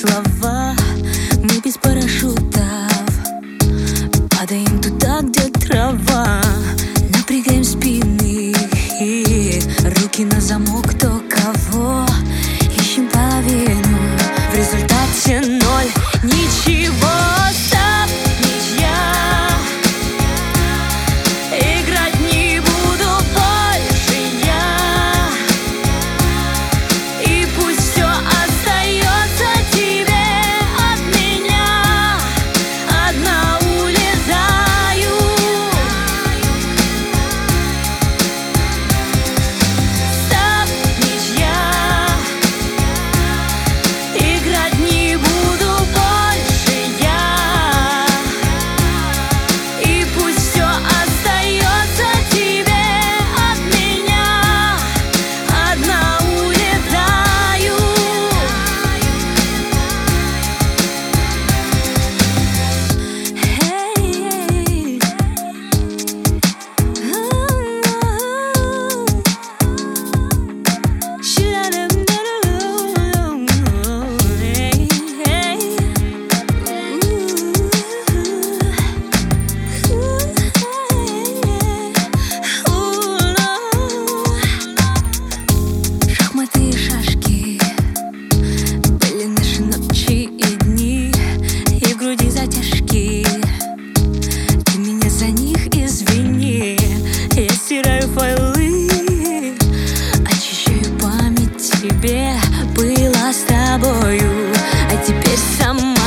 слова. Мы без парашютов падаем туда, где трава. Напрягаем спины, руки на замок, кто кого. Ищем половину, в результате ноль. Ничего, стоп, ничья. Играть не буду больше я. И пусть все остается тебе от меня. Одна улетаю. Стоп, ничья. Играть не буду больше я. И пусть все остается тебе от меня. Одна улетаю. Шахматы и шашки были наши ночи и дни, и в груди затяжки. Ты меня за них извини. Я стираю файлы, очищаю память тебе. Была с тобою, а теперь сама.